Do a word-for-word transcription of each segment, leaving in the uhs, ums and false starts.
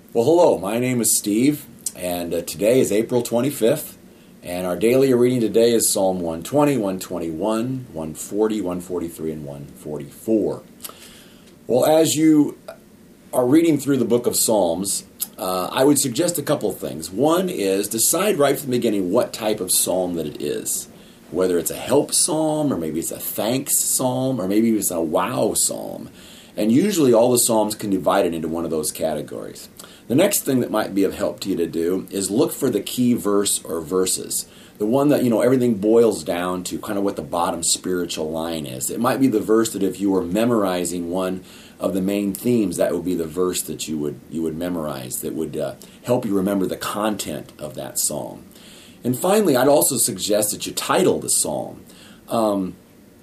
Well, hello, my name is Steve, and uh, today is April twenty-fifth, and our daily reading today is Psalm one twenty, one twenty-one, one forty, one forty-three, and one forty-four. Well, as you are reading through the book of Psalms, uh, I would suggest a couple of things. One is decide right from the beginning what type of psalm that it is, whether it's a help psalm, or maybe it's a thanks psalm, or maybe it's a wow psalm. And usually all the psalms can be divided into one of those categories. The next thing that might be of help to you to do is look for the key verse or verses. The one that, you know, everything boils down to, kind of what the bottom spiritual line is. It might be the verse that if you were memorizing one of the main themes, that would be the verse that you would you would memorize, that would uh, help you remember the content of that psalm. And finally, I'd also suggest that you title the psalm. Um,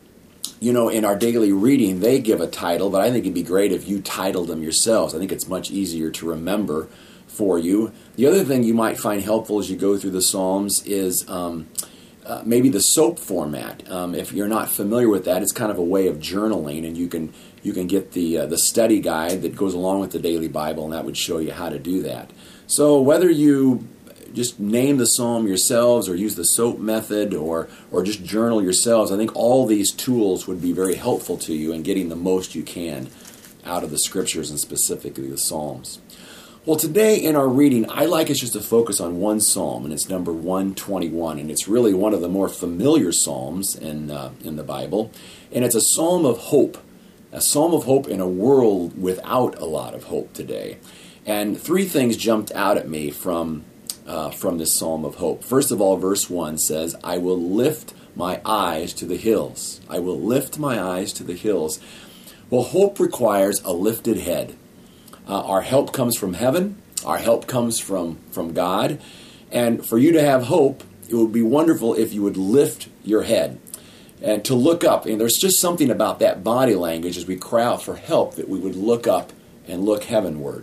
You know, in our daily reading, they give a title, but I think it'd be great if you titled them yourselves. I think it's much easier to remember for you. The other thing you might find helpful as you go through the Psalms is um, uh, maybe the SOAP format. Um, if you're not familiar with that, it's kind of a way of journaling, and you can you can get the uh, the study guide that goes along with the daily Bible, and that would show you how to do that. So whether you just name the psalm yourselves or use the SOAP method or or just journal yourselves, I think all these tools would be very helpful to you in getting the most you can out of the scriptures and specifically the Psalms. Well, today in our reading, I like us just to focus on one psalm, and it's number one twenty-one, and it's really one of the more familiar psalms in, uh, in the Bible, and it's a psalm of hope, a psalm of hope in a world without a lot of hope today. And three things jumped out at me from Uh, from this psalm of hope. First of all, verse one says, I will lift my eyes to the hills. I will lift my eyes to the hills. Well, hope requires a lifted head. Uh, our help comes from heaven. Our help comes from, from God. And for you to have hope, it would be wonderful if you would lift your head and to look up. And there's just something about that body language as we cry out for help that we would look up and look heavenward.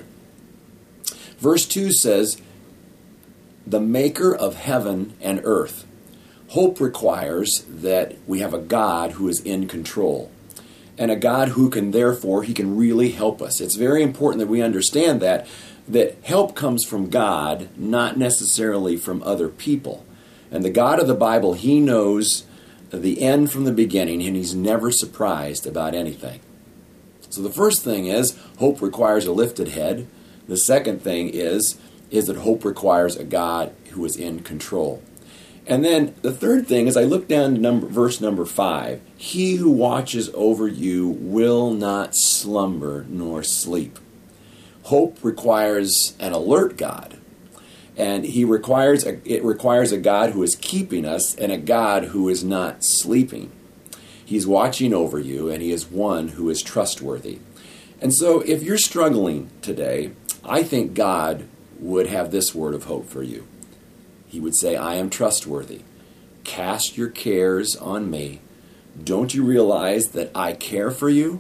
Verse two says, the maker of heaven and earth. Hope requires that we have a God who is in control, and a God who can, therefore, he can really help us. It's very important that we understand that, that help comes from God, not necessarily from other people. And the God of the Bible, he knows the end from the beginning, and he's never surprised about anything. So the first thing is, hope requires a lifted head. The second thing is, is that hope requires a God who is in control. And then the third thing is I look down to number, verse number five. He who watches over you will not slumber nor sleep. Hope requires an alert God. And he requires a, it requires a God who is keeping us and a God who is not sleeping. He's watching over you, and he is one who is trustworthy. And so if you're struggling today, I think God would have this word of hope for you. He would say, I am trustworthy. Cast your cares on me. Don't you realize that I care for you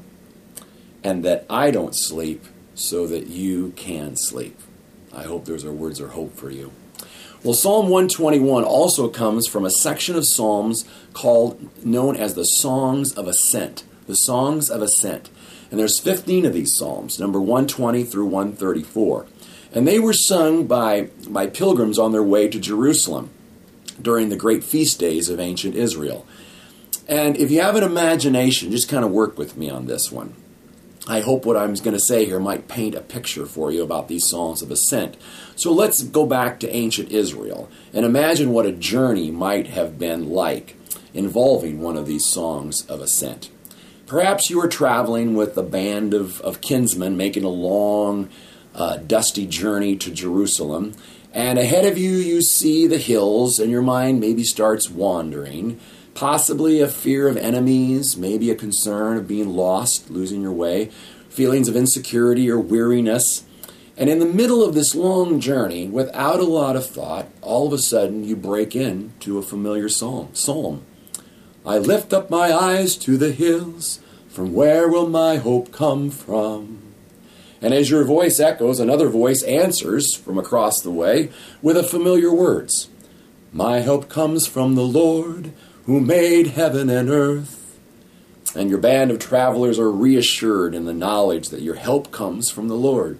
and that I don't sleep so that you can sleep? I hope those are words of hope for you. Well, Psalm one twenty-one also comes from a section of Psalms called, known as the Songs of Ascent. The Songs of Ascent. And there's fifteen of these Psalms, number one twenty through one thirty-four. And they were sung by, by pilgrims on their way to Jerusalem during the great feast days of ancient Israel. And if you have an imagination, just kind of work with me on this one. I hope what I'm going to say here might paint a picture for you about these songs of ascent. So let's go back to ancient Israel and imagine what a journey might have been like involving one of these songs of ascent. Perhaps you were traveling with a band of, of kinsmen making a long Uh, dusty journey to Jerusalem, and ahead of you you see the hills, and your mind maybe starts wandering, possibly a fear of enemies, maybe a concern of being lost, losing your way, feelings of insecurity or weariness. And in the middle of this long journey, without a lot of thought, all of a sudden you break into a familiar psalm. Psalm. I lift up my eyes to the hills, from where will my hope come from? And as your voice echoes, another voice answers from across the way with the familiar words. My help comes from the Lord who made heaven and earth. And your band of travelers are reassured in the knowledge that your help comes from the Lord.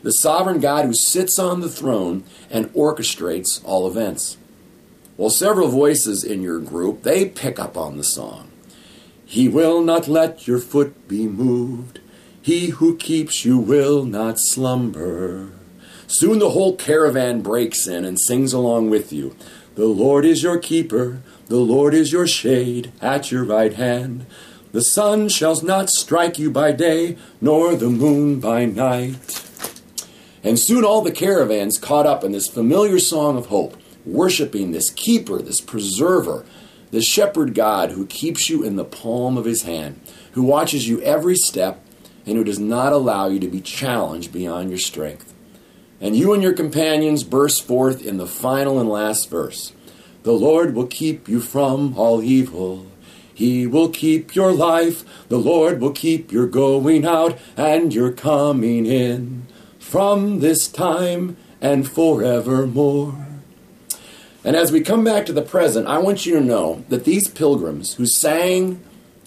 the sovereign God who sits on the throne and orchestrates all events. Well, several voices in your group, they pick up on the song. He will not let your foot be moved. He who keeps you will not slumber. Soon the whole caravan breaks in and sings along with you. The Lord is your keeper. The Lord is your shade at your right hand. The sun shall not strike you by day, nor the moon by night. And soon all the caravans caught up in this familiar song of hope, worshiping this keeper, this preserver, this shepherd God who keeps you in the palm of his hand, who watches you every step, and who does not allow you to be challenged beyond your strength. And you and your companions burst forth in the final and last verse. The Lord will keep you from all evil. He will keep your life. The Lord will keep your going out and your coming in from this time and forevermore. And as we come back to the present, I want you to know that these pilgrims who sang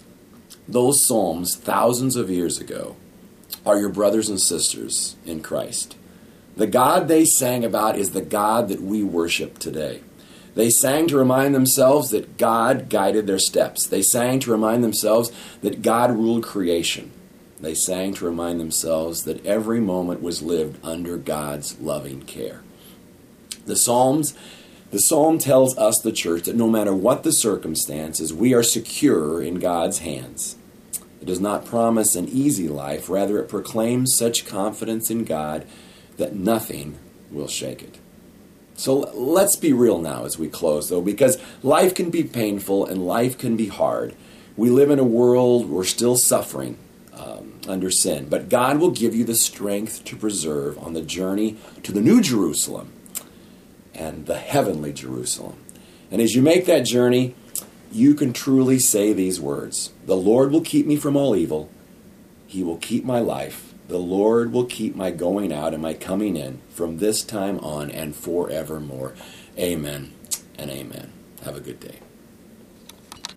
those psalms thousands of years ago are your brothers and sisters in Christ. The God they sang about is the God that we worship today. They sang to remind themselves that God guided their steps. They sang to remind themselves that God ruled creation. They sang to remind themselves that every moment was lived under God's loving care. The Psalms, the Psalm tells us, the church, that no matter what the circumstances, we are secure in God's hands. It does not promise an easy life. Rather, it proclaims such confidence in God that nothing will shake it. So let's be real now as we close, though, because life can be painful and life can be hard. We live in a world where we're still suffering um, under sin, but God will give you the strength to preserve on the journey to the New Jerusalem and the heavenly Jerusalem. And as you make that journey, you can truly say these words. The Lord will keep me from all evil. He will keep my life. The Lord will keep my going out and my coming in from this time on and forevermore. Amen and amen. Have a good day.